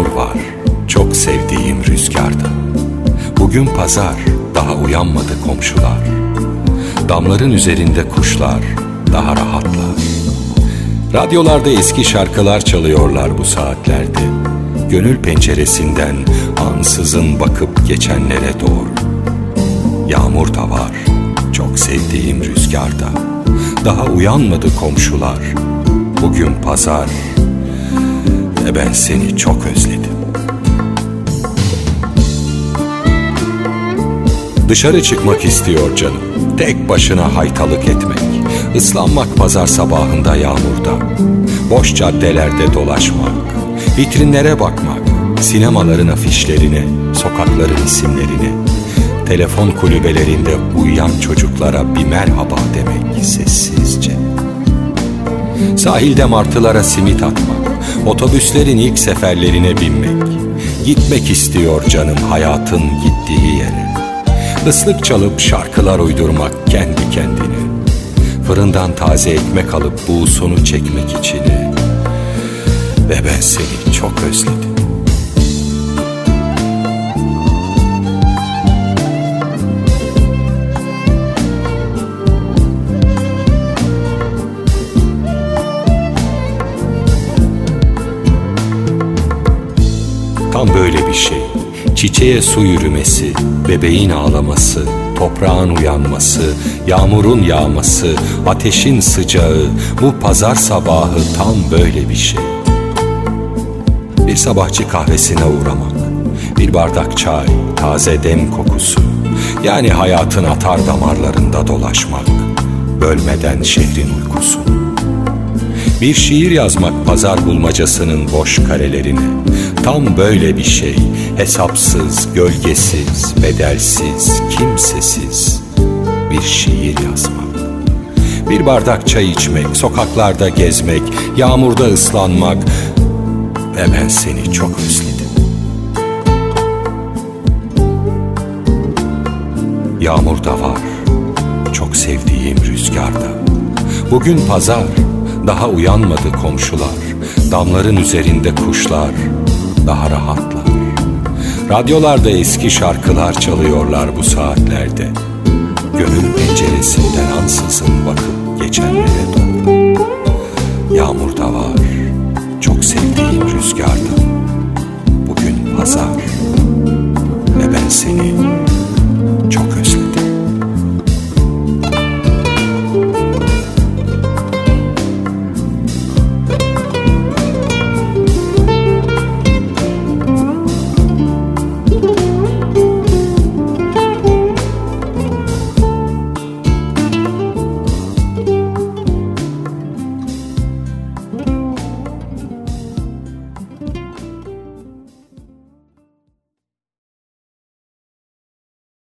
Yağmur var, çok sevdiğim rüzgarda. Bugün pazar, daha uyanmadı komşular. Damların üzerinde kuşlar, daha rahatlar. Radyolarda eski şarkılar çalıyorlar bu saatlerde. Gönül penceresinden ansızın bakıp geçenlere doğru. Yağmur da var, çok sevdiğim rüzgarda. Daha uyanmadı komşular. Bugün pazar ve ben seni çok özledim. Dışarı çıkmak istiyor canım, tek başına haytalık etmek, ıslanmak pazar sabahında yağmurda, boş caddelerde dolaşmak, vitrinlere bakmak, sinemaların afişlerine, sokakların isimlerine, telefon kulübelerinde uyuyan çocuklara bir merhaba demek sessizce. Sahilde martılara simit atmak, otobüslerin ilk seferlerine binmek, gitmek istiyor canım hayatın gittiği yere. Islık çalıp şarkılar uydurmak kendi kendine, fırından taze ekmek alıp buğusunu çekmek içine. Ve ben seni çok özledim. Tam böyle bir şey. Çiçeğe su yürümesi, bebeğin ağlaması, toprağın uyanması, yağmurun yağması, ateşin sıcağı, bu pazar sabahı tam böyle bir şey. Bir sabahçı kahvesine uğramak, bir bardak çay, taze dem kokusu, yani hayatın atar damarlarında dolaşmak, bölmeden şehrin uykusu. Bir şiir yazmak pazar bulmacasının boş karelerine, tam böyle bir şey, hesapsız, gölgesiz, bedelsiz, kimsesiz bir şiir yazmak. Bir bardak çay içmek, sokaklarda gezmek, yağmurda ıslanmak ve ben seni çok özledim. Yağmur da var, çok sevdiğim rüzgarda. Bugün pazar, daha uyanmadı komşular. Damların üzerinde kuşlar, daha rahatlar. Radyolarda eski şarkılar çalıyorlar bu saatlerde. Gönül penceresinden ansızın bakıp geçenlere doğru.